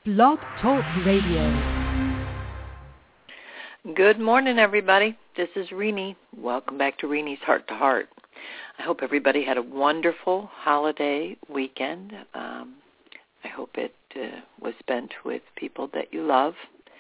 Blog Talk Radio. Good morning, everybody. This is Renee. Welcome back to Renee's Heart to Heart. I hope everybody had a wonderful holiday weekend. I hope it was spent with people that you love.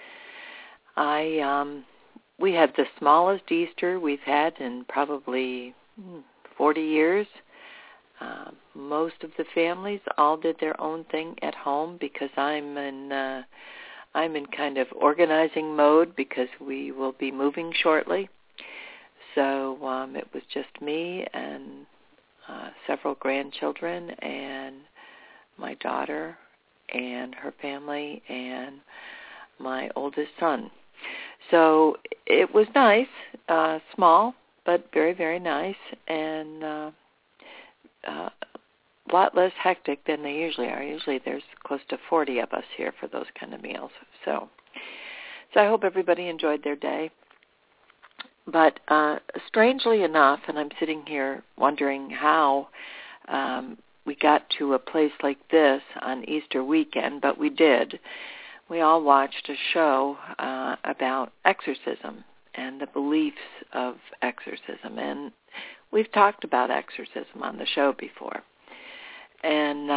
We had the smallest Easter we've had in probably 40 years. Most of the families all did their own thing at home because I'm in kind of organizing mode because we will be moving shortly. So it was just me and several grandchildren and my daughter and her family and my oldest son. So it was nice, small, but very, very nice, and a lot less hectic than they usually are. Usually there's close to 40 of us here for those kind of meals. So I hope everybody enjoyed their day. But strangely enough, and I'm sitting here wondering how we got to a place like this on Easter weekend, but we did. We all watched a show about exorcism and the beliefs of exorcism. And we've talked about exorcism on the show before. And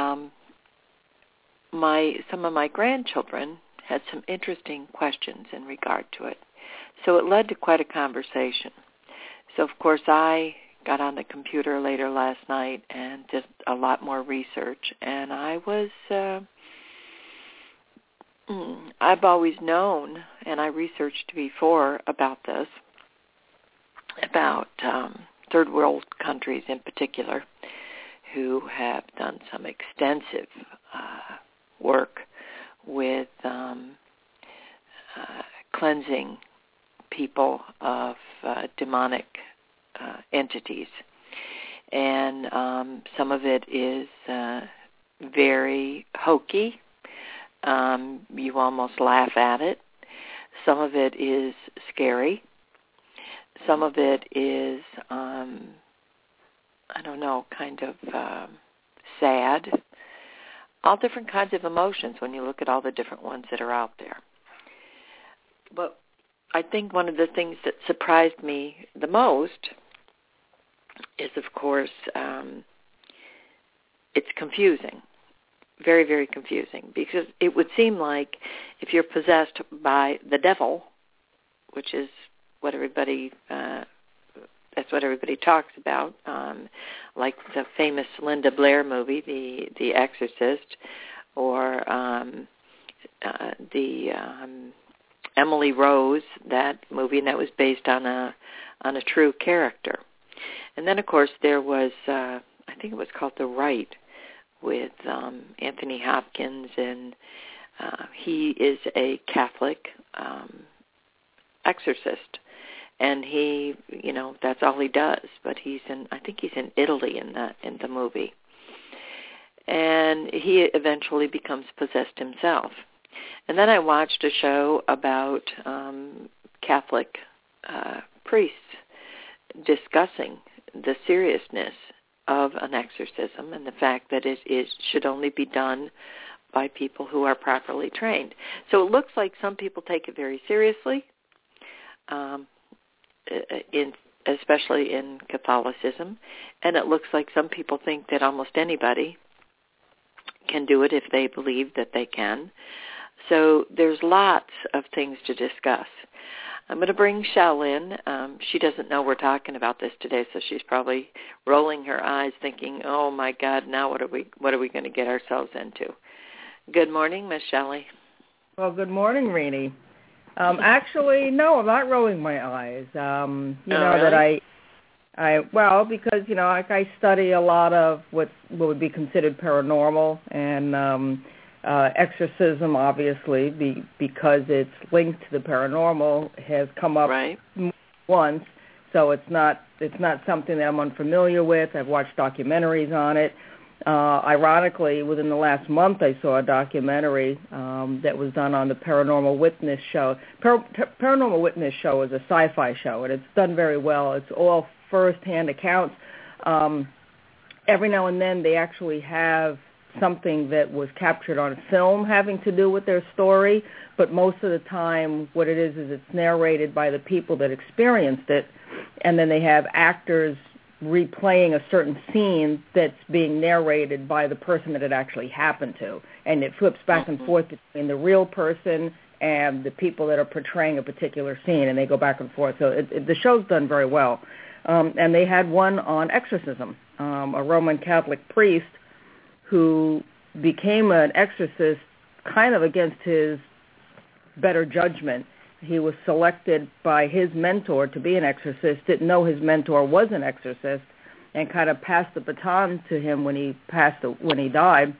some of my grandchildren had some interesting questions in regard to it. So it led to quite a conversation. So, of course, I got on the computer later last night and did a lot more research. And I've always known, and I researched before about this, about third world countries in particular, who have done some extensive work with cleansing people of demonic entities. And some of it is very hokey. You almost laugh at it. Some of it is scary. Some of it is, kind of sad. All different kinds of emotions when you look at all the different ones that are out there. But I think one of the things that surprised me the most is, of course, it's confusing. Very, very confusing, because it would seem like if you're possessed by the devil, which is what everybody, that's what everybody talks about, like the famous Linda Blair movie, The Exorcist, or the Emily Rose, that movie, and that was based on a true character. And then, of course, there was, I think it was called The Rite, with Anthony Hopkins, and he is a Catholic exorcist, and he, that's all he does. But I think he's in Italy in the movie, and he eventually becomes possessed himself. And then I watched a show about Catholic priests discussing the seriousness of an exorcism and the fact that it should only be done by people who are properly trained. So it looks like some people take it very seriously, especially in Catholicism, and it looks like some people think that almost anybody can do it if they believe that they can. So there's lots of things to discuss. I'm going to bring Shell in. She doesn't know we're talking about this today, so she's probably rolling her eyes thinking, oh, my God, now what are we going to get ourselves into? Good morning, Miss Shelley. Well, good morning, Renee. Actually, no, I'm not rolling my eyes. Really? That because, I study a lot of what would be considered paranormal and exorcism, obviously, because it's linked to the paranormal, has come up once. So it's not something that I'm unfamiliar with. I've watched documentaries on it. Ironically, within the last month, I saw a documentary that was done on the Paranormal Witness show. Paranormal Witness show is a sci-fi show, and it's done very well. It's all first-hand accounts. Every now and then, they actually have something that was captured on film having to do with their story, but most of the time what it is it's narrated by the people that experienced it, and then they have actors replaying a certain scene that's being narrated by the person that it actually happened to, and it flips back and forth between the real person and the people that are portraying a particular scene, and they go back and forth. So the show's done very well. And they had one on exorcism, a Roman Catholic priest who became an exorcist kind of against his better judgment. He was selected by his mentor to be an exorcist, didn't know his mentor was an exorcist, and kind of passed the baton to him when he died.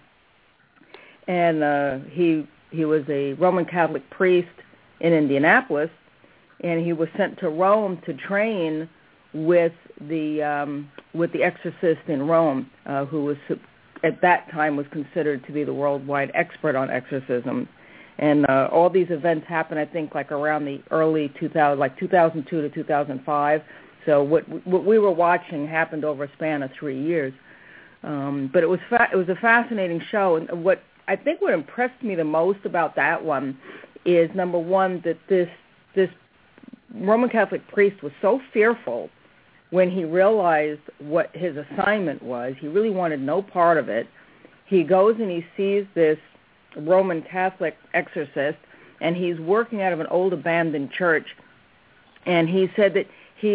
And he was a Roman Catholic priest in Indianapolis, and he was sent to Rome to train with the exorcist in Rome, who was at that time was considered to be the worldwide expert on exorcism. And all these events happened, I think, like around the early 2000, like 2002 to 2005. So what we were watching happened over a span of 3 years. But it was a fascinating show. And what impressed me the most about that one is, number one, that this Roman Catholic priest was so fearful when he realized what his assignment was. He really wanted no part of it. He goes and he sees this Roman Catholic exorcist, and he's working out of an old abandoned church, and he said that he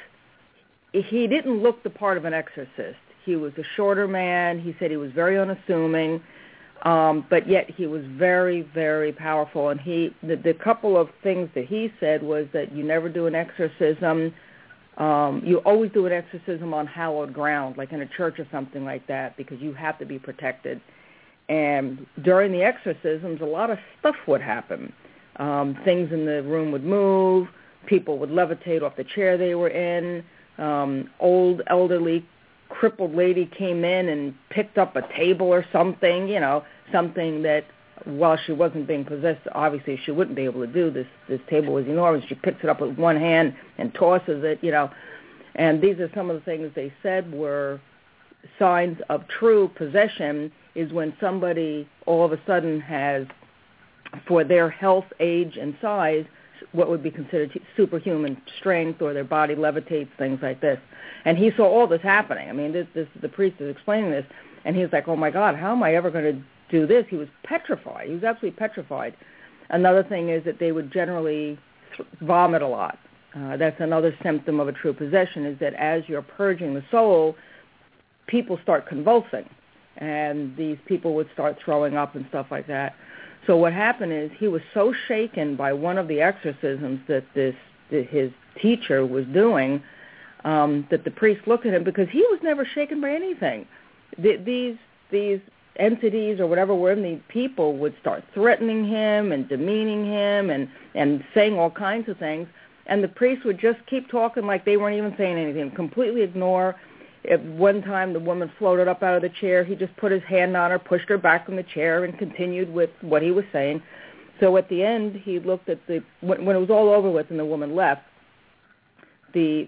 didn't look the part of an exorcist. He was a shorter man. He said he was very unassuming, but yet he was very, very powerful. And the couple of things that he said was that you never do an exorcism. You always do an exorcism on hallowed ground, like in a church or something like that, because you have to be protected. And during the exorcisms, a lot of stuff would happen. Things in the room would move. People would levitate off the chair they were in. Old, elderly, crippled lady came in and picked up a table or something, something that, while she wasn't being possessed, obviously she wouldn't be able to do. This table was enormous. She picks it up with one hand and tosses it, And these are some of the things they said were signs of true possession, is when somebody all of a sudden has, for their health, age, and size, what would be considered superhuman strength, or their body levitates, things like this. And he saw all this happening. I mean, the priest is explaining this, and he was like, oh, my God, how am I ever going to do this? He was petrified. He was absolutely petrified. Another thing is that they would generally vomit a lot. That's another symptom of a true possession, is that as you're purging the soul, people start convulsing, and these people would start throwing up and stuff like that. So what happened is he was so shaken by one of the exorcisms that his teacher was doing, that the priest looked at him, because he was never shaken by anything. These entities or whatever were in the people would start threatening him and demeaning him and saying all kinds of things, and the priest would just keep talking like they weren't even saying anything, completely ignore. At one time, the woman floated up out of the chair. He just put his hand on her, pushed her back from the chair, and continued with what he was saying. So at the end, he looked at when it was all over with and the woman left, the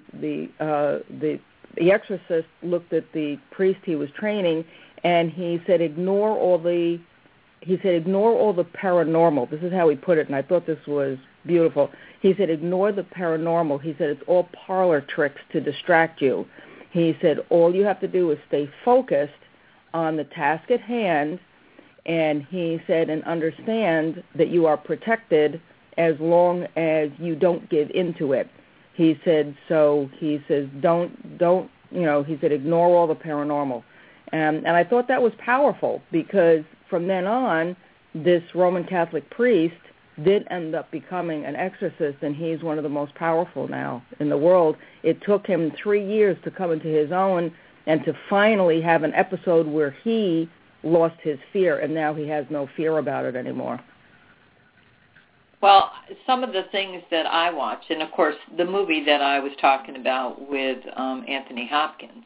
exorcist looked at the priest he was training, and he said, ignore all the paranormal. This is how he put it, and I thought this was beautiful. He said, ignore the paranormal. He said, it's all parlor tricks to distract you. He said, all you have to do is stay focused on the task at hand, and he said, and understand that you are protected as long as you don't give into it. He said, he says, don't, he said, ignore all the paranormal. And I thought that was powerful, because from then on, this Roman Catholic priest did end up becoming an exorcist, and he's one of the most powerful now in the world. It took him 3 years to come into his own and to finally have an episode where he lost his fear, and now he has no fear about it anymore. Well, some of the things that I watched, and of course the movie that I was talking about with Anthony Hopkins,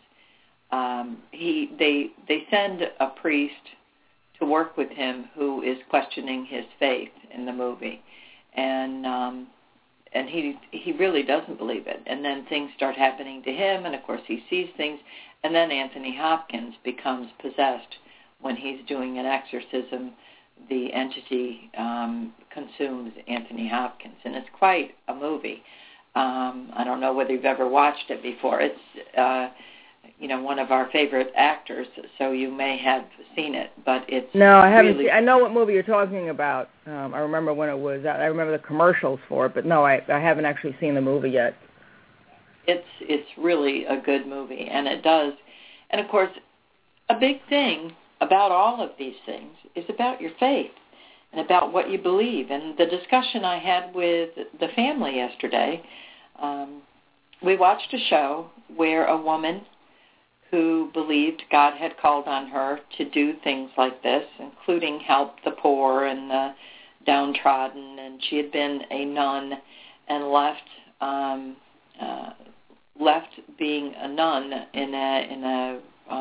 they send a priest to work with him who is questioning his faith in the movie, and he really doesn't believe it. And then things start happening to him, and of course he sees things, and then Anthony Hopkins becomes possessed when he's doing an exorcism, the entity consumes Anthony Hopkins, and it's quite a movie. I don't know whether you've ever watched it before. It's one of our favorite actors, so you may have seen it, but it's no, I haven't. Really, I know what movie you're talking about. I remember when it was out. I remember the commercials for it, but no, I haven't actually seen the movie yet. It's really a good movie, and it does. And of course, a big thing about all of these things is about your faith and about what you believe. And the discussion I had with the family yesterday, we watched a show where a woman who believed God had called on her to do things like this, including help the poor and the downtrodden, and she had been a nun and left being a nun in a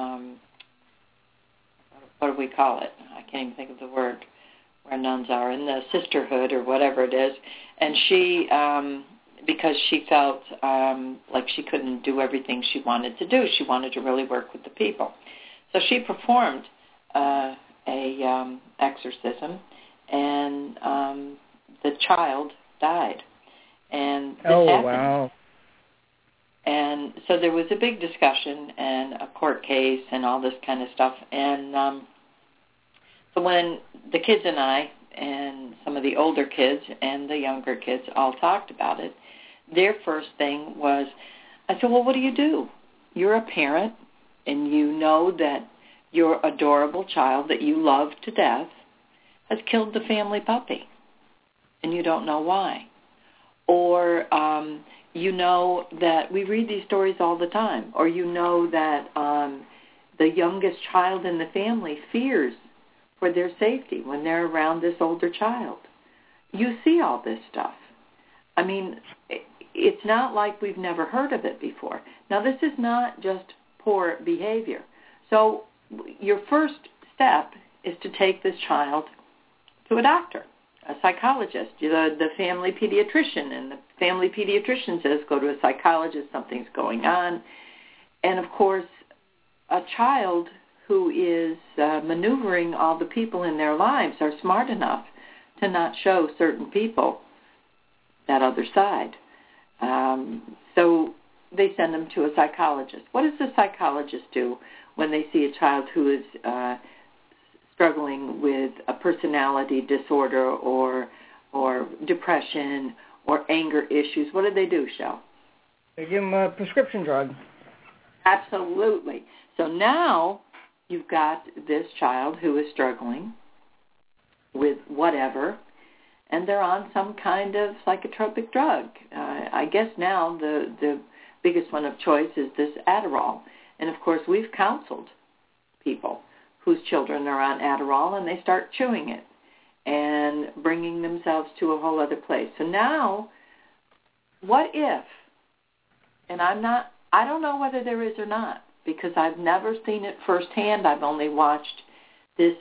what do we call it? I can't even think of the word where nuns are, in the sisterhood or whatever it is. And she, because she felt like she couldn't do everything she wanted to do, she wanted to really work with the people. So she performed a exorcism, and the child died. And this happened. Wow. And so there was a big discussion and a court case and all this kind of stuff. And so when the kids and I and some of the older kids and the younger kids all talked about it, their first thing was, I said, well, what do? You're a parent, and you know that your adorable child that you love to death has killed the family puppy, and you don't know why. Or you know that we read these stories all the time, or you know that the youngest child in the family fears for their safety when they're around this older child. You see all this stuff. I mean, it's not like we've never heard of it before. Now, this is not just poor behavior. So your first step is to take this child to a doctor, a psychologist, the family pediatrician, and the family pediatrician says, go to a psychologist, something's going on. And, of course, a child who is maneuvering all the people in their lives are smart enough to not show certain people that other side. So they send them to a psychologist. What does the psychologist do when they see a child who is struggling with a personality disorder or depression or anger issues? What do they do, Shel? They give them a prescription drug. Absolutely. So now you've got this child who is struggling with whatever, and they're on some kind of psychotropic drug. I guess now the biggest one of choice is this Adderall. And, of course, we've counseled people whose children are on Adderall, and they start chewing it and bringing themselves to a whole other place. So now, what if, and I don't know whether there is or not, because I've never seen it firsthand. I've only watched this,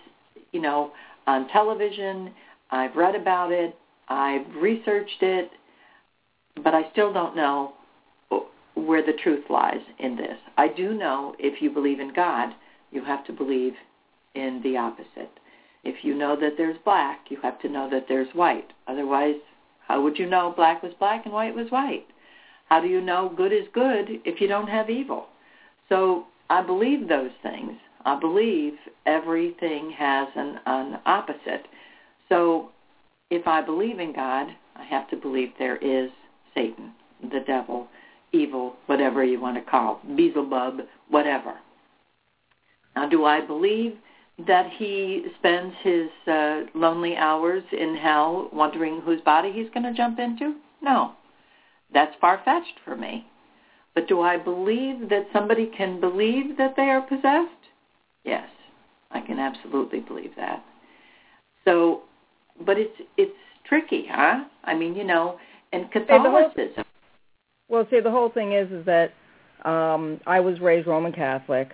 on television. I've read about it. I've researched it, but I still don't know where the truth lies in this. I do know if you believe in God, you have to believe in the opposite. If you know that there's black, you have to know that there's white. Otherwise, how would you know black was black and white was white? How do you know good is good if you don't have evil? So I believe those things. I believe everything has an opposite. So if I believe in God, I have to believe there is Satan, the devil, evil, whatever you want to call it, Beelzebub, whatever. Now, do I believe that he spends his lonely hours in hell wondering whose body he's going to jump into? No. That's far-fetched for me. But do I believe that somebody can believe that they are possessed? Yes, I can absolutely believe that. So, but it's tricky, huh? I mean, and Catholicism. The whole thing is that I was raised Roman Catholic,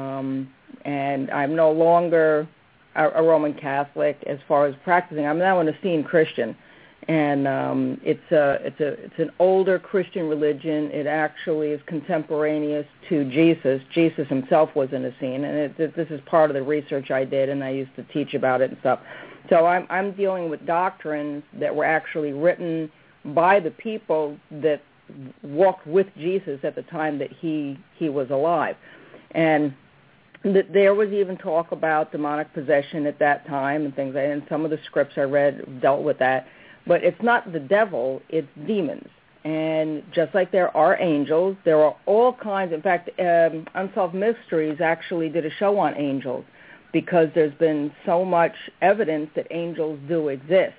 and I'm no longer a Roman Catholic as far as practicing. I'm now an esteemed Christian. And it's an older Christian religion. It actually is contemporaneous to Jesus. Jesus himself was in the scene, and this is part of the research I did, and I used to teach about it and stuff. So I'm dealing with doctrines that were actually written by the people that walked with Jesus at the time that he was alive. And there was even talk about demonic possession at that time and things, and some of the scripts I read dealt with that. But it's not the devil, it's demons. And just like there are angels, there are all kinds. In fact, Unsolved Mysteries actually did a show on angels because there's been so much evidence that angels do exist.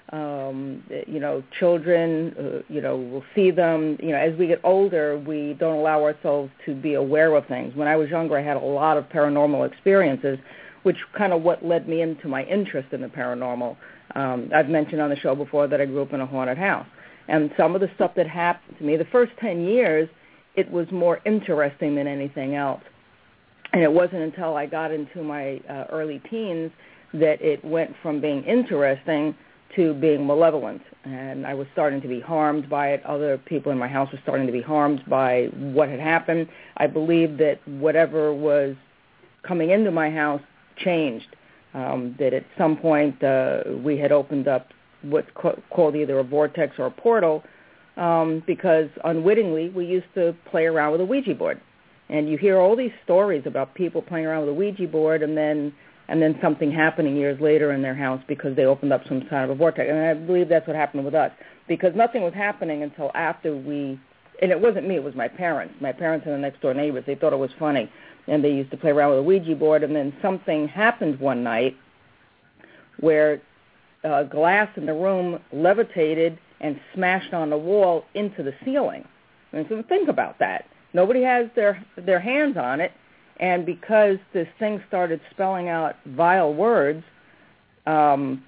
Children, will see them. As we get older, we don't allow ourselves to be aware of things. When I was younger, I had a lot of paranormal experiences, which kind of what led me into my interest in the paranormal. I've mentioned on the show before that I grew up in a haunted house. And some of the stuff that happened to me, the first 10 years, it was more interesting than anything else. And it wasn't until I got into my early teens that it went from being interesting to being malevolent. And I was starting to be harmed by it. Other people in my house were starting to be harmed by what had happened. I believe that whatever was coming into my house changed. That at some point we had opened up what's called either a vortex or a portal because unwittingly we used to play around with a Ouija board. And you hear all these stories about people playing around with a Ouija board and then something happening years later in their house because they opened up some kind of a vortex. And I believe that's what happened with us because nothing was happening until after and it wasn't me, it was my parents. My parents and the next door neighbors, they thought it was funny. And they used to play around with a Ouija board, and then something happened one night where glass in the room levitated and smashed on the wall into the ceiling. And so think about that. Nobody has their hands on it, and because this thing started spelling out vile words, the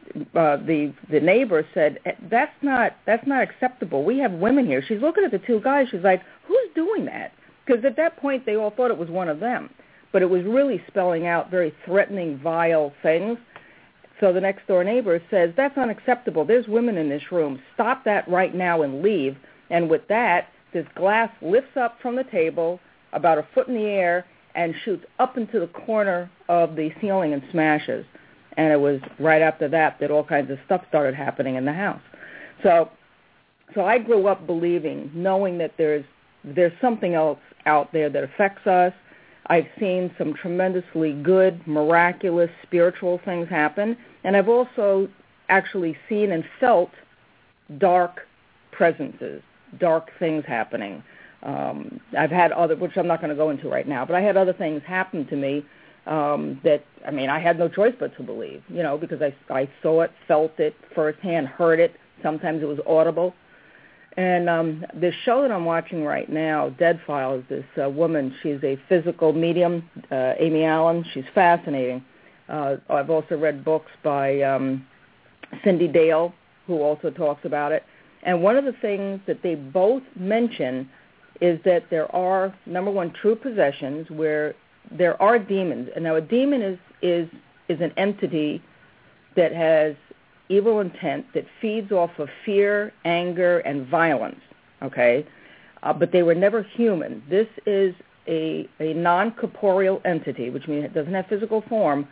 neighbor said, that's not acceptable. We have women here. She's looking at the two guys. She's like, who's doing that? Because at that point, they all thought it was one of them. But it was really spelling out very threatening, vile things. So the next-door neighbor says, that's unacceptable. There's women in this room. Stop that right now and leave. And with that, this glass lifts up from the table about a foot in the air and shoots up into the corner of the ceiling and smashes. And it was right after that all kinds of stuff started happening in the house. So I grew up believing, knowing that there's something else out there that affects us. I've seen some tremendously good, miraculous, spiritual things happen, and I've also actually seen and felt dark presences, dark things happening. I've had other, which I'm not going to go into right now, but I had other things happen to me that, I had no choice but to believe, because I saw it, felt it firsthand, heard it. Sometimes it was audible. And this show that I'm watching right now, Dead Files, this woman, she's a physical medium, Amy Allen. She's fascinating. I've also read books by Cindy Dale, who also talks about it. And one of the things that they both mention is that there are, number one, true possessions where there are demons. And now a demon is an entity that has evil intent that feeds off of fear, anger, and violence, okay? But they were never human. This is a non-corporeal entity, which means it doesn't have physical form.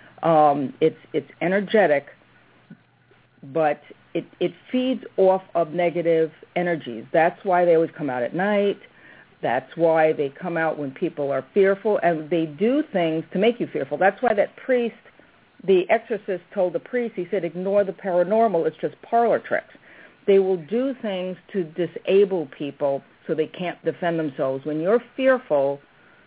It's energetic, but it feeds off of negative energies. That's why they always come out at night. That's why they come out when people are fearful, and they do things to make you fearful. That's why that priest, the exorcist, told the priest, he said, ignore the paranormal, it's just parlor tricks. They will do things to disable people so they can't defend themselves. When you're fearful,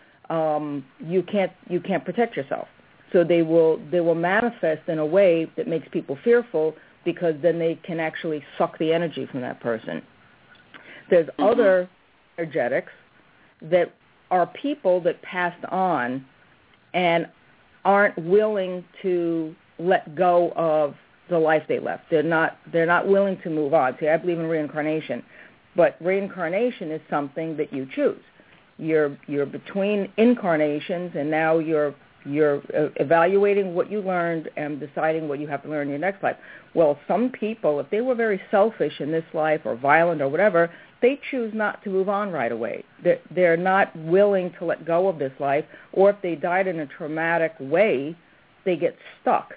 you can't protect yourself. So they will manifest in a way that makes people fearful because then they can actually suck the energy from that person. There's other energetics that are people that passed on and aren't willing to let go of the life they left. They're not willing to move on. See, I believe in reincarnation, but reincarnation is something that you choose. You're between incarnations, and now you're You're evaluating what you learned and deciding what you have to learn in your next life. Well, some people, if they were very selfish in this life or violent or whatever, they choose not to move on right away. They're not willing to let go of this life, or if they died in a traumatic way, they get stuck.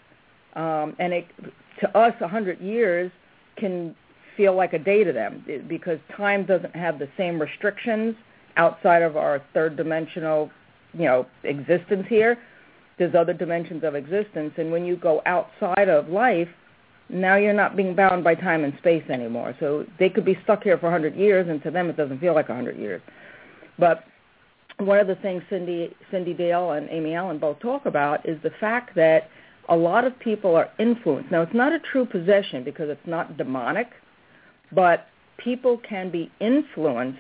And to us, 100 years can feel like a day to them because time doesn't have the same restrictions outside of our third dimensional, existence here. There's other dimensions of existence, and when you go outside of life, now you're not being bound by time and space anymore. So they could be stuck here for 100 years, and to them it doesn't feel like 100 years. But one of the things Cindy Dale and Amy Allen both talk about is the fact that a lot of people are influenced. Now, it's not a true possession because it's not demonic, but people can be influenced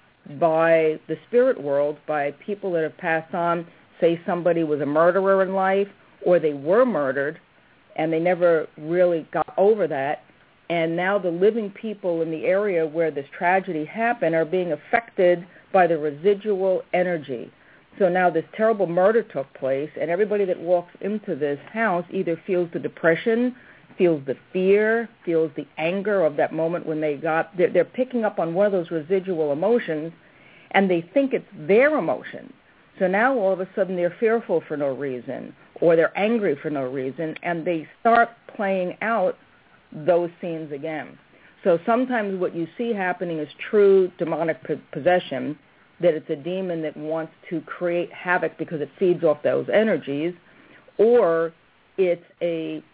by the spirit world, by people that have passed on. Say somebody was a murderer in life, or they were murdered, and they never really got over that, and now the living people in the area where this tragedy happened are being affected by the residual energy. So now this terrible murder took place, and everybody that walks into this house either feels the depression, feels the fear, feels the anger of that moment when they're picking up on one of those residual emotions, and they think it's their emotion. So now all of a sudden they're fearful for no reason, or they're angry for no reason, and they start playing out those scenes again. So sometimes what you see happening is true demonic possession, that it's a demon that wants to create havoc because it feeds off those energies, or it's a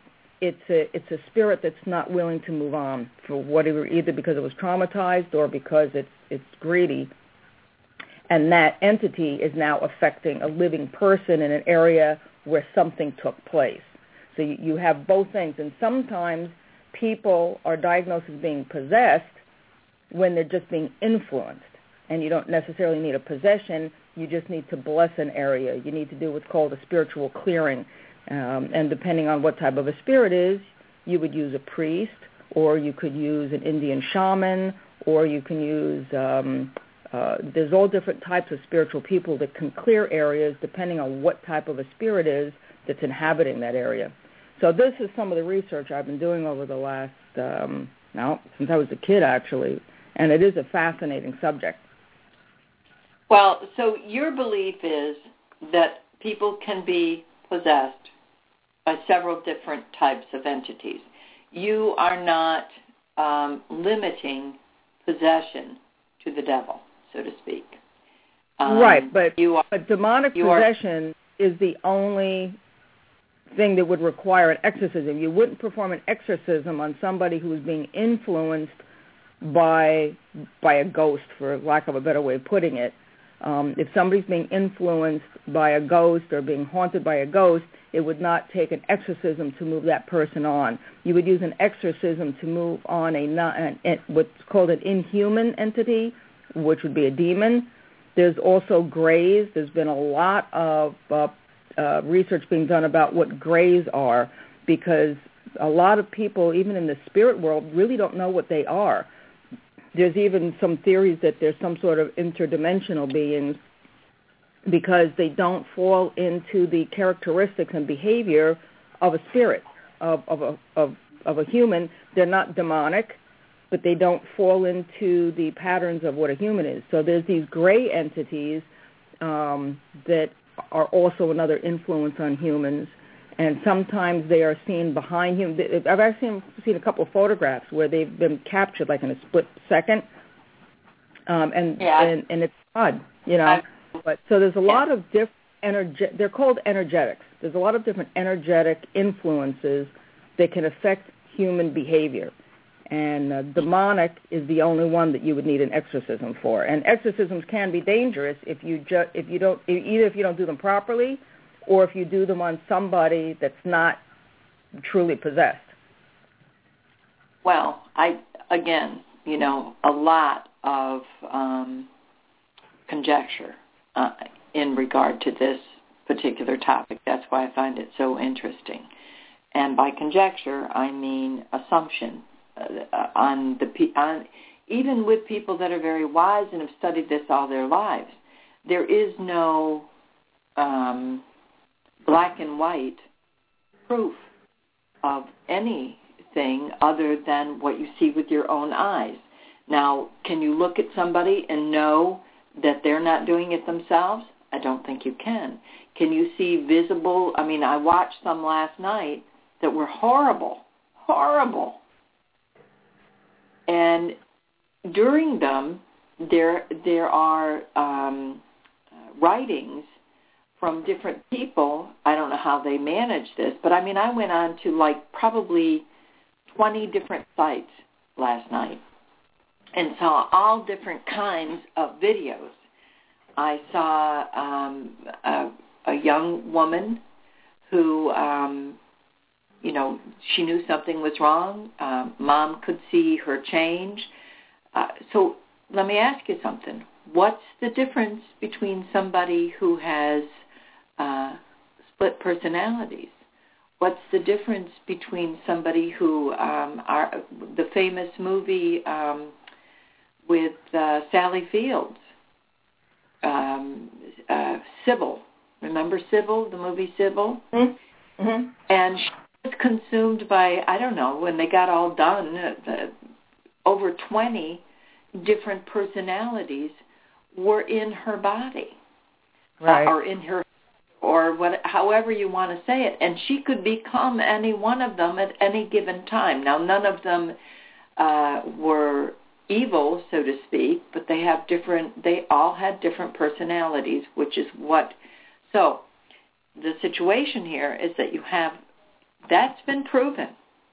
spirit that's not willing to move on for whatever, either because it was traumatized or because it's greedy. And that entity is now affecting a living person in an area where something took place. So you have both things. And sometimes people are diagnosed as being possessed when they're just being influenced. And you don't necessarily need a possession. You just need to bless an area. You need to do what's called a spiritual clearing. And depending on what type of a spirit is, you would use a priest, or you could use an Indian shaman, or you can use... there's all different types of spiritual people that can clear areas depending on what type of a spirit is that's inhabiting that area. So this is some of the research I've been doing over the last, since I was a kid, actually, and it is a fascinating subject. Well, so your belief is that people can be possessed by several different types of entities. You are not limiting possession to the devil, so to speak. Right, but demonic possession is the only thing that would require an exorcism. You wouldn't perform an exorcism on somebody who is being influenced by a ghost, for lack of a better way of putting it. If somebody's being influenced by a ghost or being haunted by a ghost, it would not take an exorcism to move that person on. You would use an exorcism to move on what's called an inhuman entity, which would be a demon. There's also grays. There's been a lot of research being done about what grays are, because a lot of people, even in the spirit world, really don't know what they are. There's even some theories that there's some sort of interdimensional beings, because they don't fall into the characteristics and behavior of a spirit, of a human. They're not demonic, but they don't fall into the patterns of what a human is. So there's these gray entities that are also another influence on humans, and sometimes they are seen behind him. I've actually seen a couple of photographs where they've been captured like in a split second, and it's odd, But so there's a lot of different they're called energetics. There's a lot of different energetic influences that can affect human behavior, and demonic is the only one that you would need an exorcism for. And exorcisms can be dangerous if you don't do them properly, or if you do them on somebody that's not truly possessed. Well, a lot of conjecture in regard to this particular topic. That's why I find it so interesting. And by conjecture, I mean assumption even with people that are very wise and have studied this all their lives. There is no black and white proof of anything other than what you see with your own eyes. Now, can you look at somebody and know that they're not doing it themselves? I don't think you can. Can you see visible? I mean, I watched some last night that were horrible. And during them, there are writings from different people. I don't know how they manage this, but I mean, I went on to like probably 20 different sites last night and saw all different kinds of videos. I saw a young woman who, she knew something was wrong. Mom could see her change. So let me ask you something. What's the difference between somebody who has split personalities? What's the difference between somebody who, the famous movie with Sally Fields, Sybil. Remember Sybil, the movie Sybil? Mm-hmm. And she was consumed by, I don't know, when they got all done, over 20 different personalities were in her body. Right. Or in her, or however you want to say it. And she could become any one of them at any given time. Now, none of them were evil, so to speak, but they all had different personalities, which is what. So the situation here is that you have, that's been proven.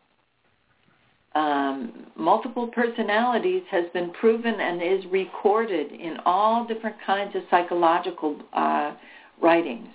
Multiple personalities has been proven and is recorded in all different kinds of psychological writings.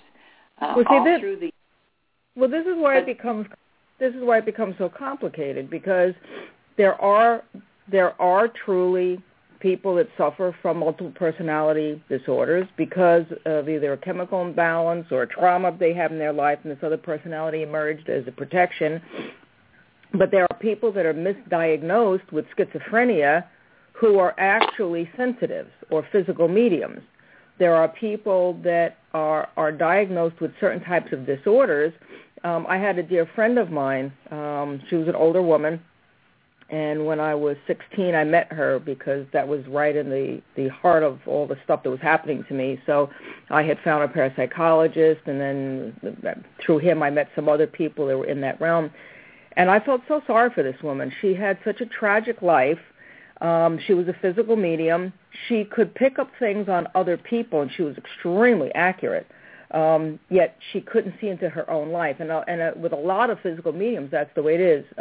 This is why it becomes so complicated, because there are truly people that suffer from multiple personality disorders because of either a chemical imbalance or a trauma they have in their life, and this other personality emerged as a protection. But there are people that are misdiagnosed with schizophrenia who are actually sensitives or physical mediums. There are people that are diagnosed with certain types of disorders. I had a dear friend of mine. She was an older woman, and when I was 16, I met her because that was right in the heart of all the stuff that was happening to me. So I had found a parapsychologist, and then through him I met some other people that were in that realm. And I felt so sorry for this woman. She had such a tragic life. She was a physical medium. She could pick up things on other people, and she was extremely accurate. Yet she couldn't see into her own life. And with a lot of physical mediums, that's the way it is.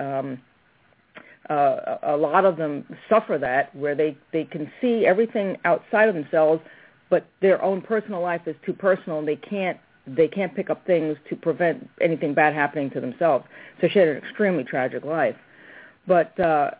A lot of them suffer that, where they can see everything outside of themselves, but their own personal life is too personal, and they can't pick up things to prevent anything bad happening to themselves. So she had an extremely tragic life. But,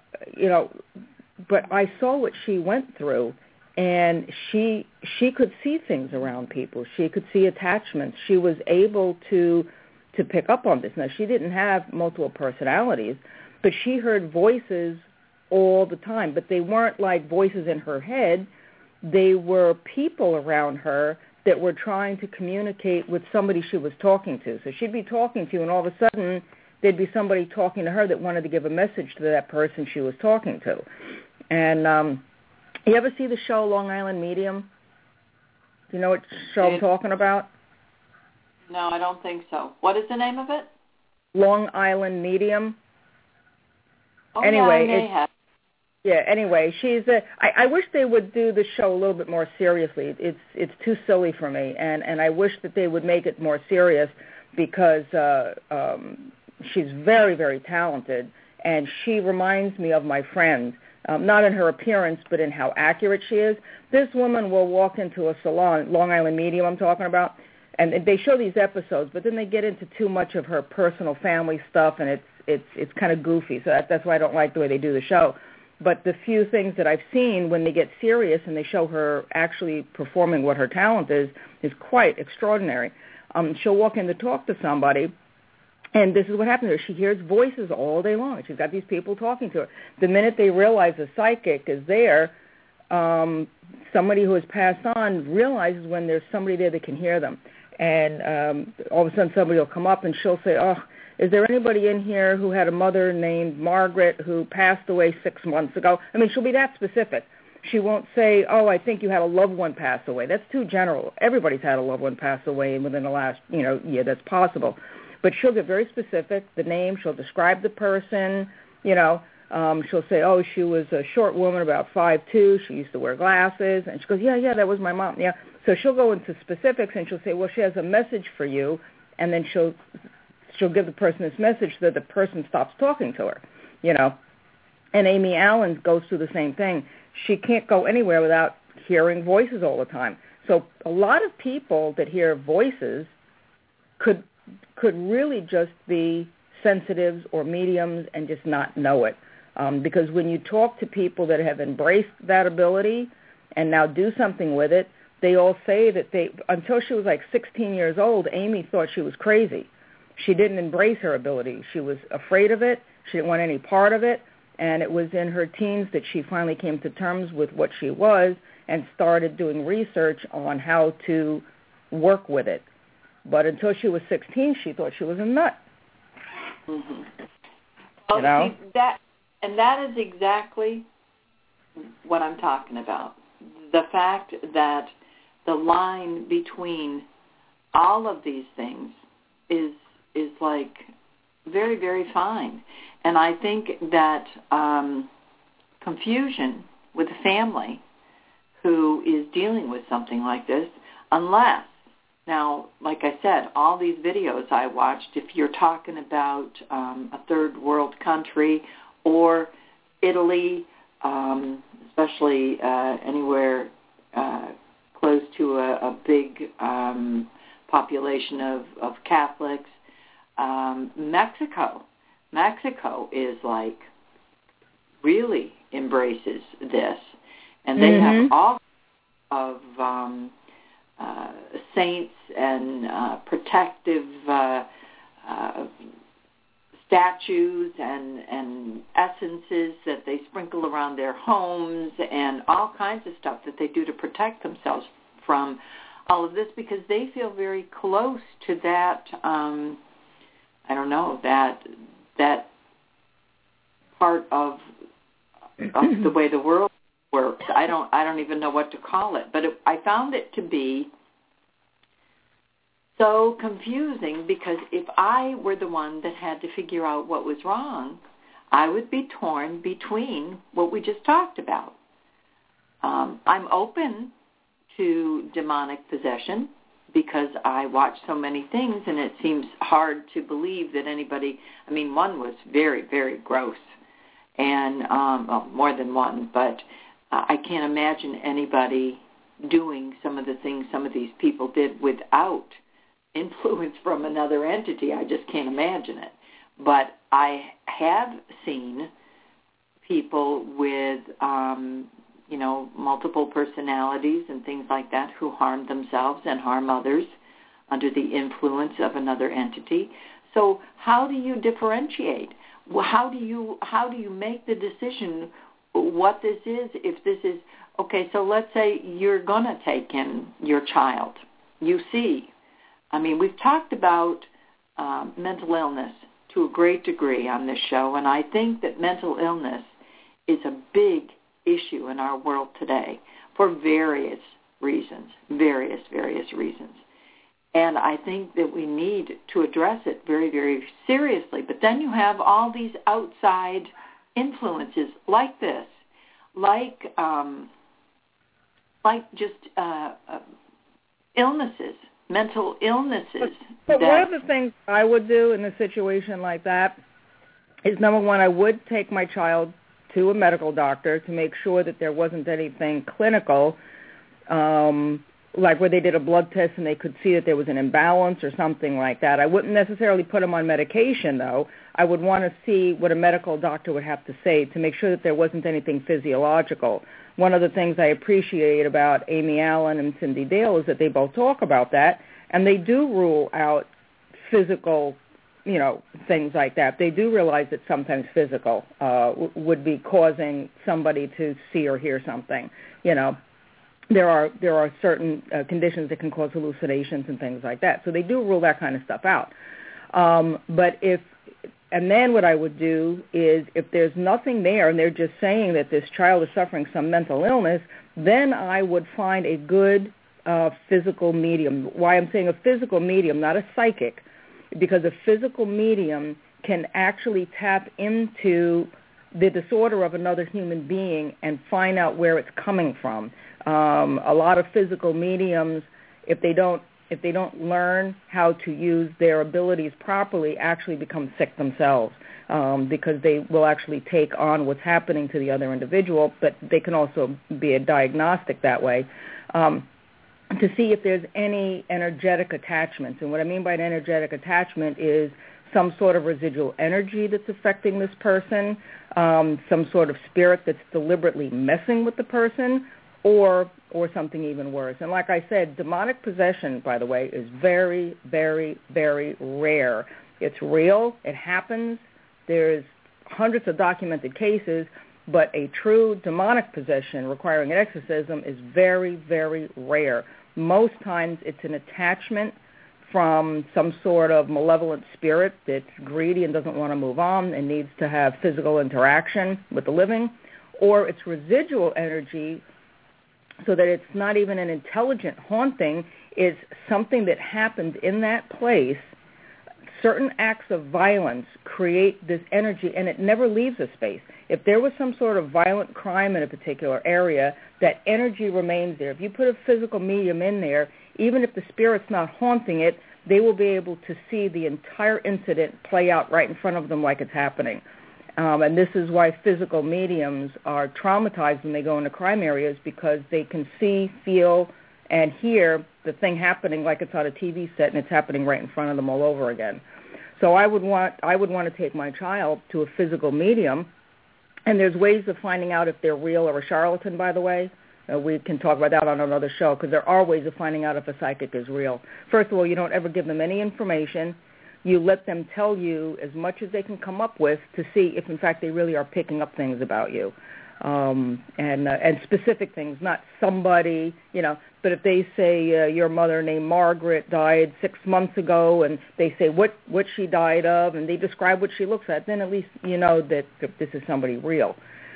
but I saw what she went through, and she could see things around people. She could see attachments. She was able to pick up on this. Now, she didn't have multiple personalities, but she heard voices all the time. But they weren't like voices in her head. They were people around her that were trying to communicate with somebody she was talking to. So she'd be talking to you, and all of a sudden there'd be somebody talking to her that wanted to give a message to that person she was talking to. And you ever see the show Long Island Medium? Do you know what show I'm talking about? No, I don't think so. What is the name of it? Long Island Medium. Oh, anyway, yeah, I may have. Yeah, anyway, she's I wish they would do the show a little bit more seriously. It's too silly for me, and I wish that they would make it more serious, because she's very, very talented, and she reminds me of my friend, not in her appearance, but in how accurate she is. This woman will walk into a salon, Long Island Medium I'm talking about, and they show these episodes, but then they get into too much of her personal family stuff, and it's kind of goofy, so that's why I don't like the way they do the show. But the few things that I've seen when they get serious and they show her actually performing what her talent is quite extraordinary. She'll walk in to talk to somebody, and this is what happens to her. She hears voices all day long. She's got these people talking to her. The minute they realize a psychic is there, somebody who has passed on realizes when there's somebody there that can hear them. and all of a sudden somebody will come up and she'll say, oh, is there anybody in here who had a mother named Margaret who passed away 6 months ago? I mean, she'll be that specific. She won't say, oh, I think you had a loved one pass away. That's too general. Everybody's had a loved one pass away within the last, year. That's possible. But she'll get very specific, the name. She'll describe the person, she'll say, oh, she was a short woman, about 5'2". She used to wear glasses. And she goes, yeah, that was my mom. Yeah. So she'll go into specifics, and she'll say, well, she has a message for you. And then she'll give the person this message so that the person stops talking to her, And Amy Allen goes through the same thing. She can't go anywhere without hearing voices all the time. So a lot of people that hear voices could really just be sensitives or mediums and just not know it. Because when you talk to people that have embraced that ability and now do something with it, they all say that until she was like 16 years old, Amy thought she was crazy. She didn't embrace her ability. She was afraid of it. She didn't want any part of it. And it was in her teens that she finally came to terms with what she was and started doing research on how to work with it. But until she was 16, she thought she was a nut. Mm-hmm. Well, see, that is exactly what I'm talking about. The fact that the line between all of these things is like very, very fine. And I think that confusion with a family who is dealing with something like this, unless, now, like I said, all these videos I watched, if you're talking about a third world country or Italy, especially anywhere close to a big population of Catholics, Mexico is like really embraces this, and they have all of saints and protective statues and essences that they sprinkle around their homes and all kinds of stuff that they do to protect themselves from all of this, because they feel very close to that. I don't know, that part of the way the world works. I don't even know what to call it, but I found it to be so confusing, because if I were the one that had to figure out what was wrong, I would be torn between what we just talked about. I'm open to demonic possession because I watch so many things, and it seems hard to believe that anybody, one was very, very gross, and more than one, but I can't imagine anybody doing some of the things some of these people did without influence from another entity. I just can't imagine it. But I have seen people with, multiple personalities and things like that who harm themselves and harm others under the influence of another entity. So how do you differentiate? How do you make the decision what this is? If this is, okay, so let's say you're going to take in your child. You see, we've talked about mental illness to a great degree on this show, and I think that mental illness is a big issue in our world today for various reasons. And I think that we need to address it very, very seriously. But then you have all these outside influences like this, like just illnesses, mental illnesses. But one of the things I would do in a situation like that is, number one, I would take my child to a medical doctor to make sure that there wasn't anything clinical, like where they did a blood test and they could see that there was an imbalance or something like that. I wouldn't necessarily put them on medication, though. I would want to see what a medical doctor would have to say to make sure that there wasn't anything physiological. One of the things I appreciate about Amy Allen and Cindy Dale is that they both talk about that, and they do rule out physical things like that. They do realize that sometimes physical would be causing somebody to see or hear something, there are certain conditions that can cause hallucinations and things like that. So they do rule that kind of stuff out. And then what I would do is, if there's nothing there and they're just saying that this child is suffering some mental illness, then I would find a good physical medium. Why I'm saying a physical medium, not a psychic, because a physical medium can actually tap into the disorder of another human being and find out where it's coming from. A lot of physical mediums, if they don't learn how to use their abilities properly, actually become sick themselves, because they will actually take on what's happening to the other individual, but they can also be a diagnostic that way, to see if there's any energetic attachments. And what I mean by an energetic attachment is some sort of residual energy that's affecting this person, some sort of spirit that's deliberately messing with the person, or something even worse. And like I said, demonic possession, by the way, is very, very, very rare. It's real. It happens. There's hundreds of documented cases, but a true demonic possession requiring an exorcism is very, very rare. Most times it's an attachment from some sort of malevolent spirit that's greedy and doesn't want to move on and needs to have physical interaction with the living, or it's residual energy, so that it's not even an intelligent haunting, it's something that happened in that place. Certain acts of violence create this energy, and it never leaves a space. If there was some sort of violent crime in a particular area, that energy remains there. If you put a physical medium in there, even if the spirit's not haunting it, they will be able to see the entire incident play out right in front of them like it's happening. And this is why physical mediums are traumatized when they go into crime areas, because they can see, feel, and hear the thing happening like it's on a TV set, and it's happening right in front of them all over again. So I would want to take my child to a physical medium, and there's ways of finding out if they're real or a charlatan, by the way. We can talk about that on another show, because there are ways of finding out if a psychic is real. First of all, you don't ever give them any information. You let them tell you as much as they can come up with to see if, in fact, they really are picking up things about you, and specific things, not somebody, But if they say your mother named Margaret died 6 months ago, and they say what she died of, and they describe what she looks like, then at least you know that this is somebody real.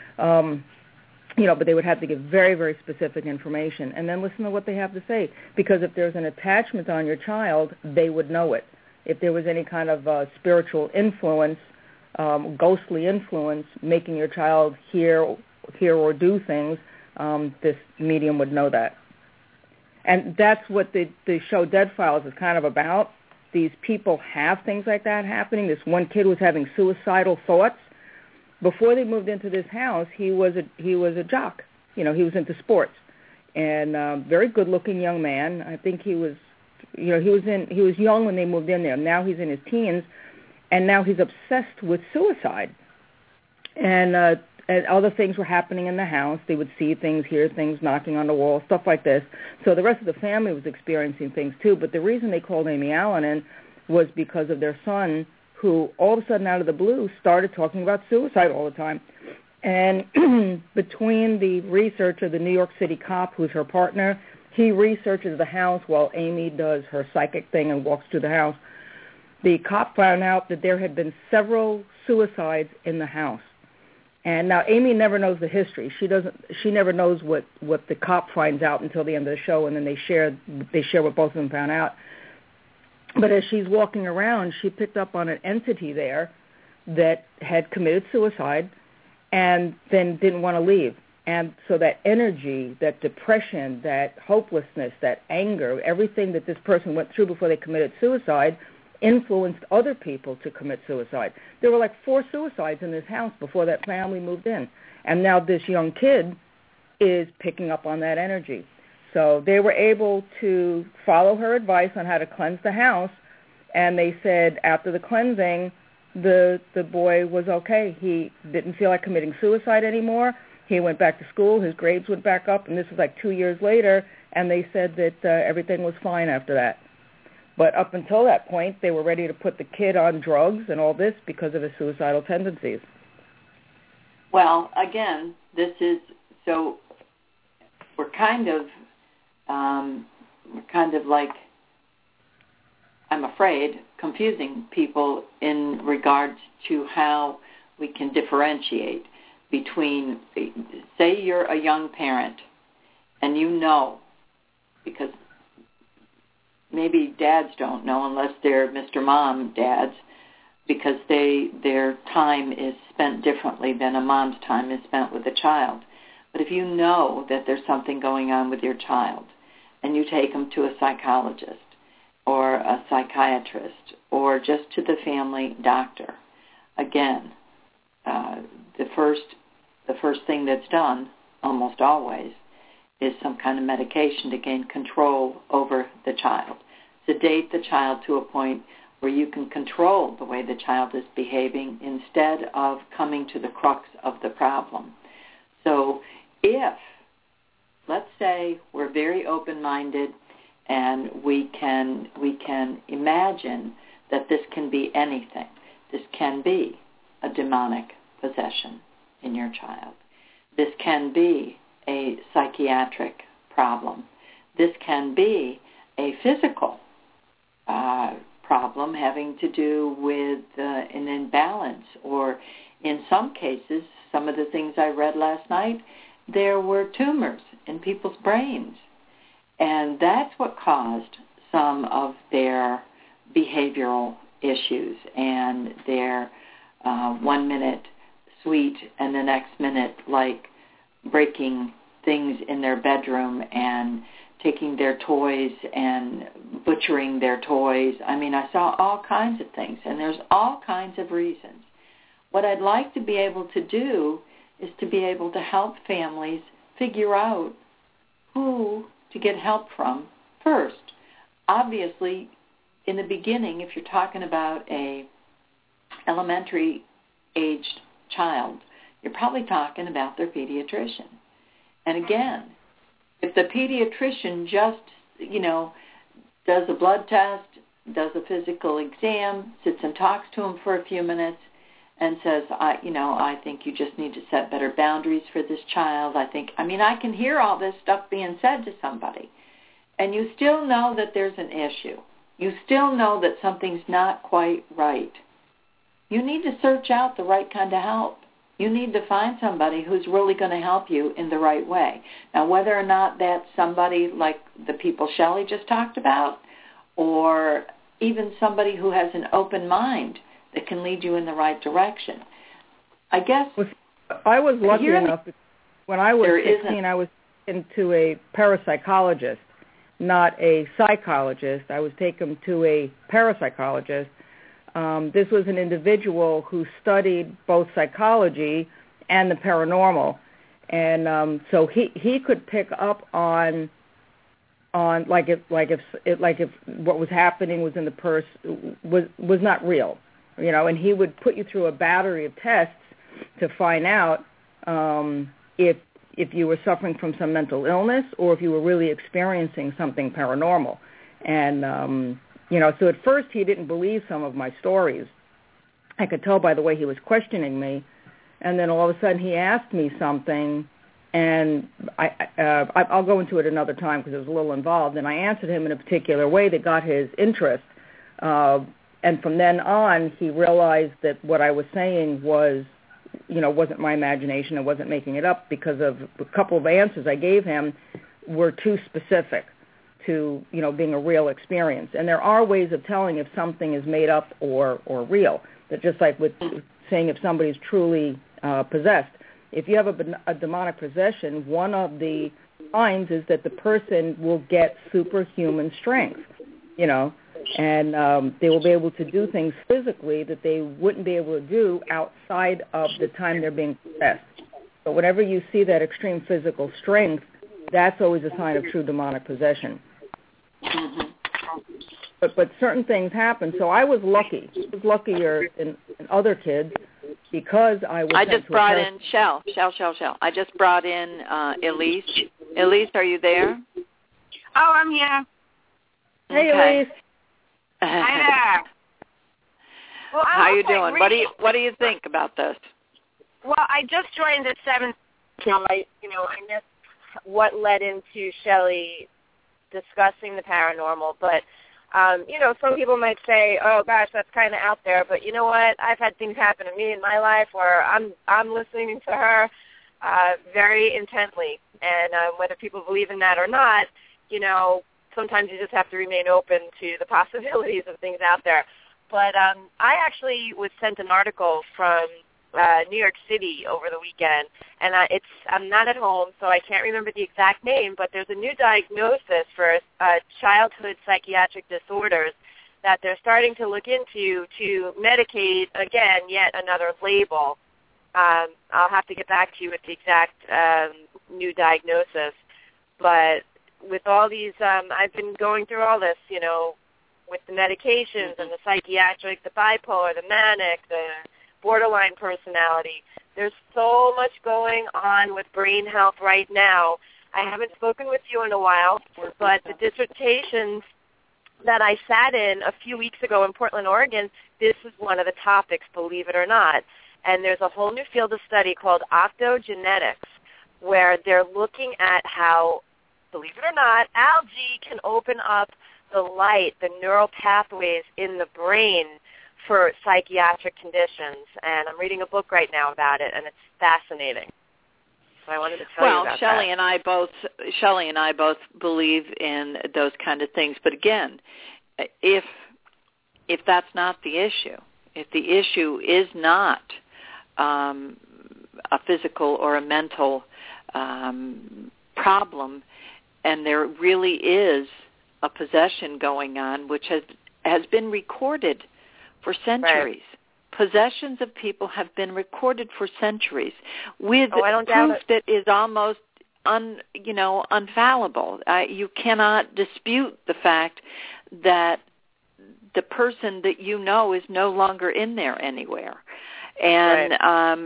But they would have to give very, very specific information, and then listen to what they have to say, because if there's an attachment on your child, they would know it. If there was any kind of spiritual influence, ghostly influence, making your child hear or do things, this medium would know that. And that's what the show Dead Files is kind of about. These people have things like that happening. This one kid was having suicidal thoughts. Before they moved into this house, he was a jock. He was into sports, and very good-looking young man. I think he was young when they moved in there. Now he's in his teens, and now he's obsessed with suicide. And other things were happening in the house. They would see things, hear things, knocking on the wall, stuff like this. So the rest of the family was experiencing things too. But the reason they called Amy Allen in was because of their son, who all of a sudden out of the blue started talking about suicide all the time. And between the research of the New York City cop, who's her partner, he researches the house while Amy does her psychic thing and walks through the house. The cop found out that there had been several suicides in the house. And now Amy never knows the history. She never knows what the cop finds out until the end of the show, and then they share what both of them found out. But as she's walking around, she picked up on an entity there that had committed suicide and then didn't want to leave. And so that energy, that depression, that hopelessness, that anger, everything that this person went through before they committed suicide influenced other people to commit suicide. There were like 4 suicides in this house before that family moved in. And now this young kid is picking up on that energy. So they were able to follow her advice on how to cleanse the house, and they said after the cleansing, the boy was okay. He didn't feel like committing suicide anymore. He went back to school. His grades went back up, and this was like 2 years later, and they said that everything was fine after that. But up until that point, they were ready to put the kid on drugs and all this because of his suicidal tendencies. Well, again, this is, so we're kind of we're kind of like, I'm afraid, confusing people in regards to how we can differentiate between, say you're a young parent and you know, because maybe dads don't know unless they're Mr. Mom dads, because their time is spent differently than a mom's time is spent with a child. But if you know that there's something going on with your child and you take them to a psychologist or a psychiatrist or just to the family doctor, again, the first thing that's done almost always is some kind of medication to gain control over the child. Sedate the child to a point where you can control the way the child is behaving instead of coming to the crux of the problem. So if, let's say, we're very open-minded and we can imagine that this can be anything. This can be a demonic possession in your child. This can be a psychiatric problem. This can be a physical problem having to do with an imbalance, or in some cases, some of the things I read last night, there were tumors in people's brains. And that's what caused some of their behavioral issues and their 1 minute sweet and the next minute like breaking things in their bedroom and taking their toys and butchering their toys. I mean, I saw all kinds of things, and there's all kinds of reasons. What I'd like to be able to do is to be able to help families figure out who to get help from first. Obviously, in the beginning, if you're talking about a elementary-aged child, you're probably talking about their pediatrician. And again, if the pediatrician just, does a blood test, does a physical exam, sits and talks to him for a few minutes, and says, I think you just need to set better boundaries for this child. I can hear all this stuff being said to somebody. And you still know that there's an issue. You still know that something's not quite right. You need to search out the right kind of help. You need to find somebody who's really going to help you in the right way. Now, whether or not that's somebody like the people Shelley just talked about, or even somebody who has an open mind that can lead you in the right direction. I guess I was lucky enough. When I was 16, I was into a parapsychologist, not a psychologist. I was taken to a parapsychologist. This was an individual who studied both psychology and the paranormal, and so he could pick up on if what was happening was in the purse was not real. And he would put you through a battery of tests to find out if you were suffering from some mental illness or if you were really experiencing something paranormal. And, so at first he didn't believe some of my stories. I could tell by the way he was questioning me. And then all of a sudden he asked me something, and I'll go into it another time because it was a little involved, and I answered him in a particular way that got his interest. And from then on, he realized that what I was saying was, wasn't my imagination. I wasn't making it up, because of a couple of answers I gave him were too specific to, being a real experience. And there are ways of telling if something is made up or real. That just like with saying if somebody's truly possessed. If you have a demonic possession, one of the signs is that the person will get superhuman strength, and they will be able to do things physically that they wouldn't be able to do outside of the time they're being possessed. So whenever you see that extreme physical strength, that's always a sign of true demonic possession. Mm-hmm. But certain things happen. So I was lucky. I was luckier than other kids because I was. I just brought in Shell. I just brought in Elise. Elise, are you there? Oh, I'm here. Hey, okay. Elise. Hi there. Well, how are you doing? What do you think about this? Well, I just joined the 7th. I missed what led into Shelley discussing the paranormal, but some people might say, "Oh gosh, that's kind of out there." But you know what? I've had things happen to me in my life where I'm listening to her very intently, and whether people believe in that or not, sometimes you just have to remain open to the possibilities of things out there. But I actually was sent an article from New York City over the weekend, and I'm not at home, so I can't remember the exact name, but there's a new diagnosis for childhood psychiatric disorders that they're starting to look into to medicate, again, yet another label. I'll have to get back to you with the exact new diagnosis. But with all these, I've been going through all this, with the medications and the psychiatric, the bipolar, the manic, the borderline personality. There's so much going on with brain health right now. I haven't spoken with you in a while, but the dissertations that I sat in a few weeks ago in Portland, Oregon, this is one of the topics, believe it or not. And there's a whole new field of study called optogenetics, where they're looking at how, believe it or not, algae can open up the light, the neural pathways in the brain for psychiatric conditions. And I'm reading a book right now about it, and it's fascinating. So I wanted to tell you about Shelley that. Shelley and I both believe in those kind of things. But again, if that's not the issue, if the issue is not a physical or a mental problem, and there really is a possession going on, which has been recorded for centuries. Right. Possessions of people have been recorded for centuries with proof that is almost unfallible. You cannot dispute the fact that the person that you know is no longer in there anywhere. And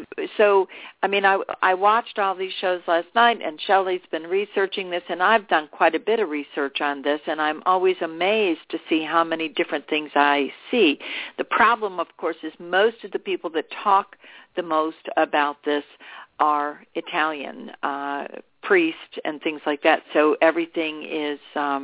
I watched all these shows last night, and Shelley's been researching this, and I've done quite a bit of research on this, and I'm always amazed to see how many different things I see. The problem, of course, is most of the people that talk the most about this are Italian priests and things like that. So everything is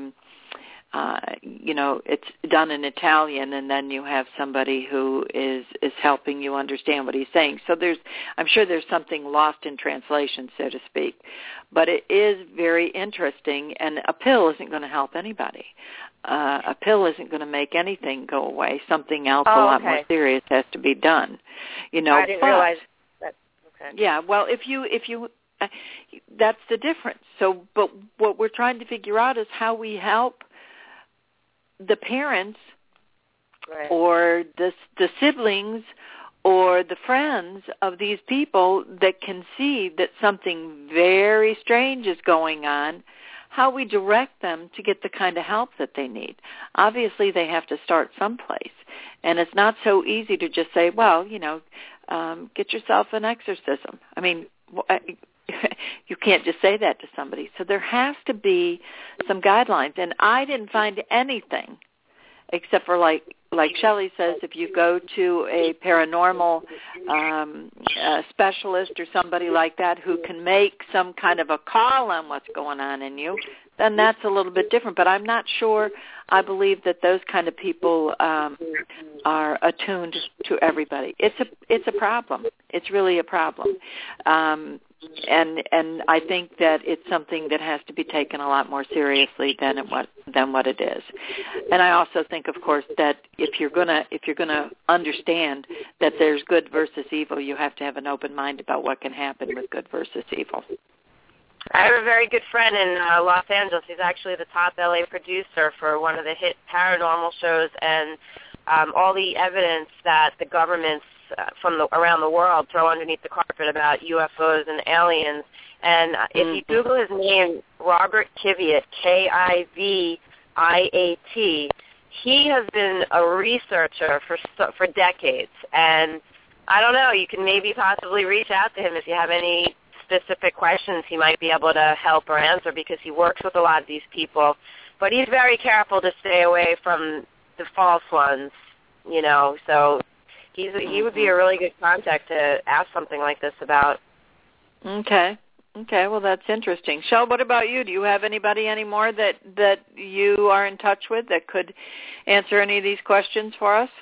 it's done in Italian, and then you have somebody who is helping you understand what he's saying. So I'm sure there's something lost in translation, so to speak. But it is very interesting, and a pill isn't going to help anybody. A pill isn't going to make anything go away. Something else a lot more serious has to be done. I didn't realize that. Okay. Yeah, well, if you that's the difference. So, but what we're trying to figure out is how we help the parents or the siblings or the friends of these people that can see that something very strange is going on, how we direct them to get the kind of help that they need. Obviously, they have to start someplace, and it's not so easy to just say, well, get yourself an exorcism. I mean, you can't just say that to somebody. So there has to be some guidelines. And I didn't find anything except for like Shelley says, if you go to a paranormal specialist or somebody like that who can make some kind of a call on what's going on in you, then that's a little bit different. But I'm not sure I believe that those kind of people are attuned to everybody. It's a problem. It's really a problem. And I think that it's something that has to be taken a lot more seriously than what it is. And I also think, of course, that if you're gonna understand that there's good versus evil, you have to have an open mind about what can happen with good versus evil. I have a very good friend in Los Angeles. He's actually the top LA producer for one of the hit paranormal shows, and all the evidence that the governments from around the world throw underneath the carpet about UFOs and aliens. And if you Google his name, Robert Kiviat, Kiviat, he has been a researcher for decades. And I don't know, you can maybe possibly reach out to him if you have any specific questions he might be able to help or answer, because he works with a lot of these people. But he's very careful to stay away from the false ones, so he would be a really good contact to ask something like this about. Okay. Okay, well, that's interesting. Shel, what about you? Do you have anybody anymore that you are in touch with that could answer any of these questions for us?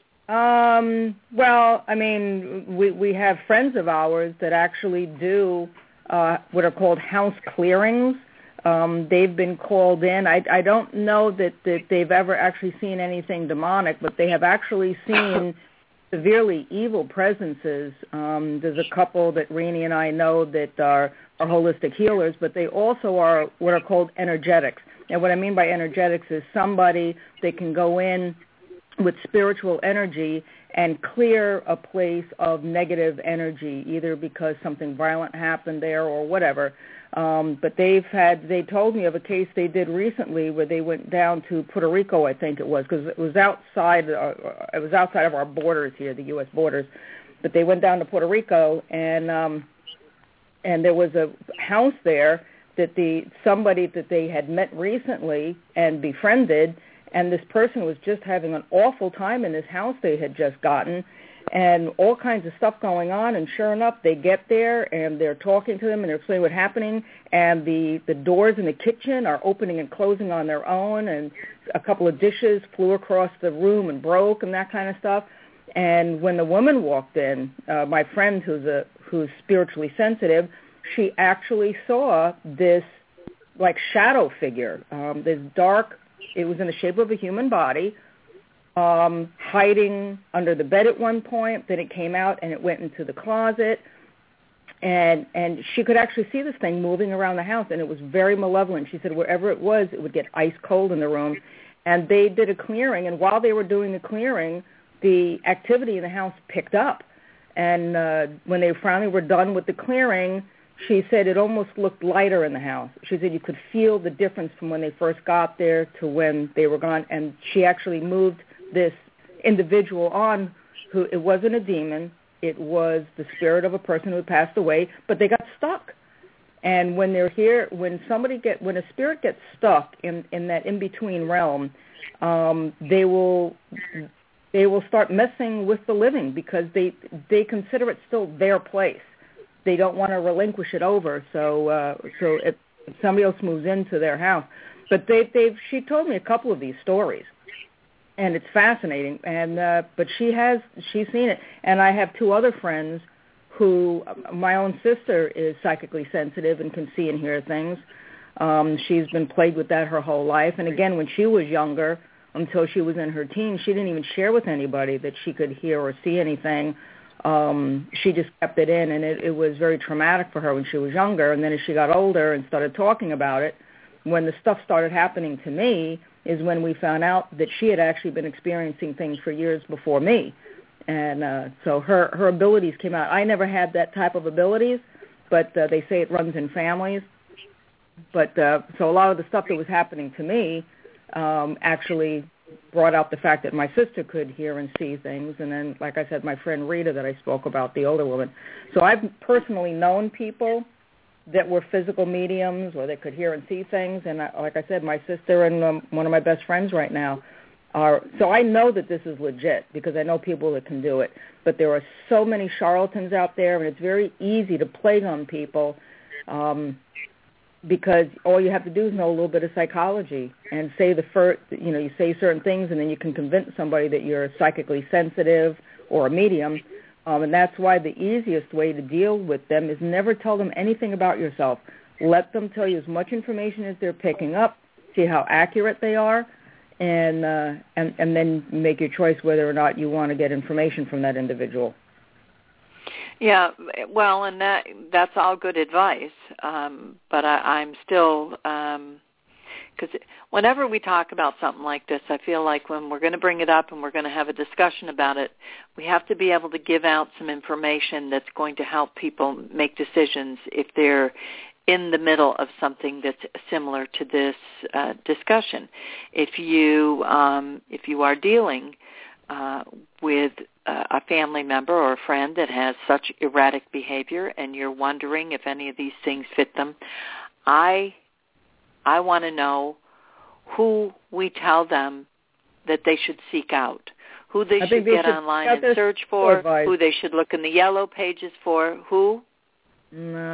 Well, I mean, we have friends of ours that actually do what are called house clearings. They've been called in. I don't know that they've ever actually seen anything demonic, but they have actually seen severely evil presences. There's a couple that Renee and I know that are holistic healers, but they also are what are called energetics. And what I mean by energetics is somebody that can go in with spiritual energy and clear a place of negative energy, either because something violent happened there or whatever. But they told me of a case they did recently where they went down to Puerto Rico, I think it was, because it was outside of our borders here, the U.S. borders. But they went down to Puerto Rico, and there was a house there that somebody that they had met recently and befriended, and this person was just having an awful time in this house they had just gotten, and all kinds of stuff going on. And sure enough, they get there, and they're talking to them, and they're explaining what's happening, and the doors in the kitchen are opening and closing on their own, and a couple of dishes flew across the room and broke and that kind of stuff. And when the woman walked in, my friend who's spiritually sensitive, she actually saw this like shadow figure, this dark. It was in the shape of a human body, hiding under the bed at one point. Then it came out and it went into the closet, and she could actually see this thing moving around the house, and it was very malevolent. She said wherever it was, it would get ice cold in the room. And they did a clearing, and while they were doing the clearing, the activity in the house picked up. And when they finally were done with the clearing, she said it almost looked lighter in the house. She said you could feel the difference from when they first got there to when they were gone. And she actually moved this individual on who, it wasn't a demon, it was the spirit of a person who had passed away, but they got stuck. And when they're here, when a spirit gets stuck in that in-between realm, they will start messing with the living because they consider it still their place. They don't want to relinquish it over, so if somebody else moves into their house. But she told me a couple of these stories, and it's fascinating. And but she's seen it, and I have two other friends who, my own sister is psychically sensitive and can see and hear things. She's been plagued with that her whole life, and again, when she was younger, until she was in her teens, she didn't even share with anybody that she could hear or see anything. She just kept it in, and it was very traumatic for her when she was younger. And then as she got older and started talking about it, when the stuff started happening to me is when we found out that she had actually been experiencing things for years before me. And so her abilities came out. I never had that type of abilities, but they say it runs in families. But so a lot of the stuff that was happening to me actually brought out the fact that my sister could hear and see things. And then, like I said, my friend Rita that I spoke about, the older woman. So I've personally known people that were physical mediums or that could hear and see things. And like I said, my sister and one of my best friends right now are. So I know that this is legit because I know people that can do it. But there are so many charlatans out there, and it's very easy to plague on people because all you have to do is know a little bit of psychology and say you say certain things, and then you can convince somebody that you're psychically sensitive or a medium. And that's why the easiest way to deal with them is never tell them anything about yourself. Let them tell you as much information as they're picking up, see how accurate they are, and then make your choice whether or not you want to get information from that individual. Yeah, well, and that's all good advice, but I'm still, because whenever we talk about something like this, I feel like when we're going to bring it up and we're going to have a discussion about it, we have to be able to give out some information that's going to help people make decisions if they're in the middle of something that's similar to this discussion. If you are dealing with a family member or a friend that has such erratic behavior and you're wondering if any of these things fit them, I want to know who we tell them that they should seek out, who they should get online and search for, who they should look in the yellow pages for, who? No,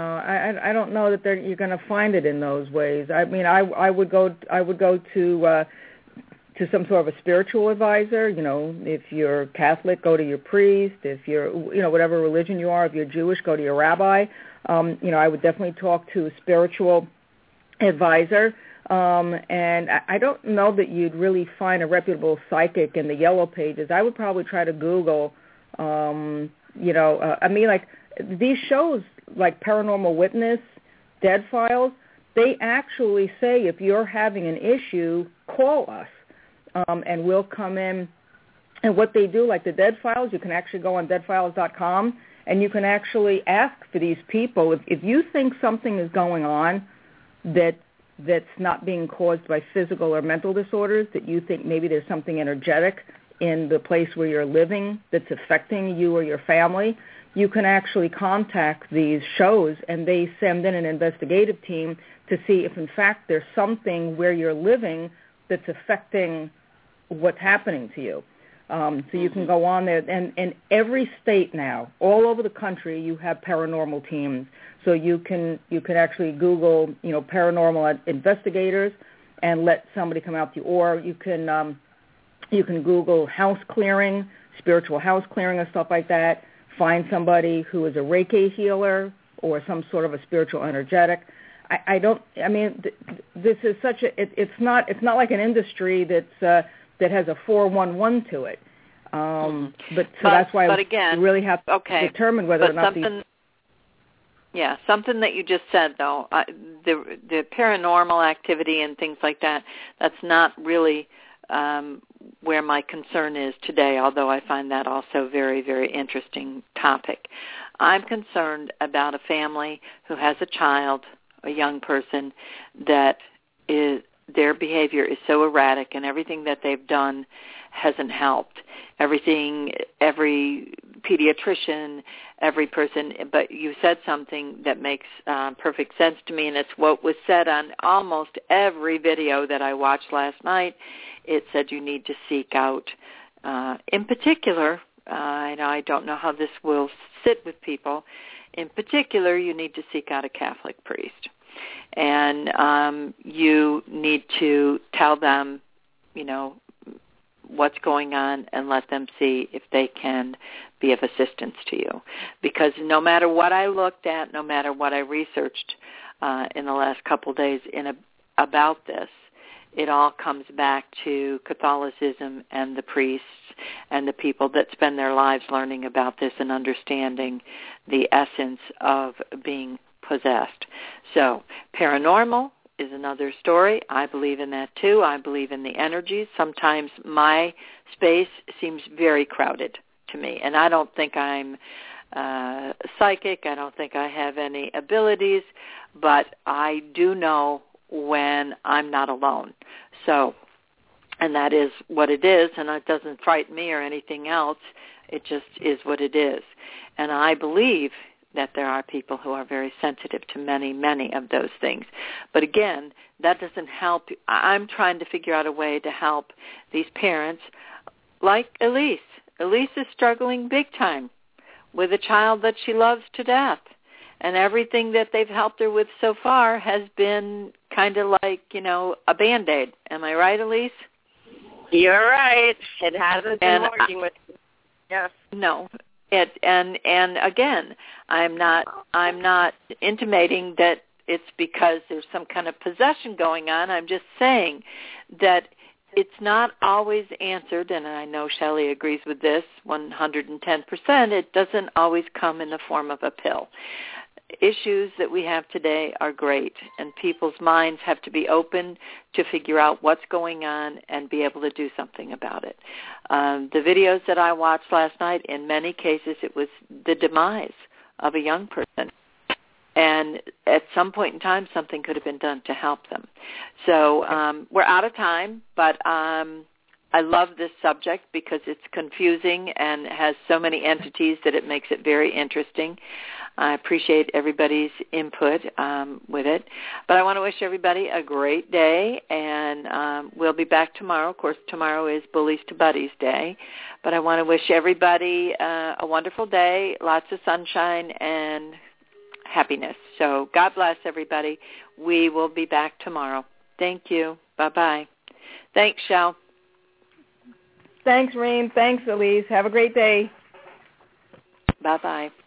I don't know that you're going to find it in those ways. I mean, I would go to some sort of a spiritual advisor. You know, if you're Catholic, go to your priest. If you're, you know, whatever religion you are, if you're Jewish, go to your rabbi. You know, I would definitely talk to a spiritual advisor. And I don't know that you'd really find a reputable psychic in the yellow pages. I would probably try to Google, you know, I mean, like these shows like Paranormal Witness, Dead Files, they actually say if you're having an issue, call us. And we'll come in. And what they do, like the Dead Files, you can actually go on deadfiles.com, and you can actually ask for these people. If you think something is going on that's not being caused by physical or mental disorders, that you think maybe there's something energetic in the place where you're living that's affecting you or your family, you can actually contact these shows, and they send in an investigative team to see if, in fact, there's something where you're living that's affecting what's happening to you. So you can go on there, and every state now, all over the country, you have paranormal teams. So you can actually Google, you know, paranormal investigators, and let somebody come out to you, or you can Google house clearing, spiritual house clearing, and stuff like that. Find somebody who is a Reiki healer or some sort of a spiritual energetic. This is such a. It's not like an industry that has a 411 to it. But that's why you really have to determine whether or not these. Yeah, something that you just said, though, the paranormal activity and things like that, that's not really where my concern is today, although I find that also very, very interesting topic. I'm concerned about a family who has a child, a young person, that their behavior is so erratic, and everything that they've done hasn't helped. Every pediatrician, every person, but you said something that makes perfect sense to me, and it's what was said on almost every video that I watched last night. It said you need to seek out, in particular, and I don't know how this will sit with people, in particular, you need to seek out a Catholic priest. And you need to tell them, you know, what's going on, and let them see if they can be of assistance to you. Because no matter what I looked at, no matter what I researched in the last couple of days about this, it all comes back to Catholicism and the priests and the people that spend their lives learning about this and understanding the essence of being possessed. So paranormal is another story. I believe in that too. I believe in the energies. Sometimes my space seems very crowded to me, and I don't think I'm psychic. I don't think I have any abilities, but I do know when I'm not alone. So, and that is what it is, and it doesn't frighten me or anything else. It just is what it is. And I believe that there are people who are very sensitive to many, many of those things. But again, that doesn't help. I'm trying to figure out a way to help these parents like Elise. Elise is struggling big time with a child that she loves to death. And everything that they've helped her with so far has been kind of like, you know, a Band-Aid. Am I right, Elise? You're right. It hasn't been working with you. Yes. No. And again, I'm not intimating that it's because there's some kind of possession going on. I'm just saying that it's not always answered, and I know Shelley agrees with this 110%. It doesn't always come in the form of a pill. Issues that we have today are great, and people's minds have to be open to figure out what's going on and be able to do something about it. The videos that I watched last night, in many cases, it was the demise of a young person. And at some point in time, something could have been done to help them. So we're out of time, but I love this subject because it's confusing and has so many entities that it makes it very interesting. I appreciate everybody's input with it. But I want to wish everybody a great day, and we'll be back tomorrow. Of course, tomorrow is Bullies to Buddies Day. But I want to wish everybody a wonderful day, lots of sunshine, and happiness. So God bless everybody. We will be back tomorrow. Thank you. Bye-bye. Thanks, Shel. Thanks, Reen. Thanks, Elise. Have a great day. Bye-bye.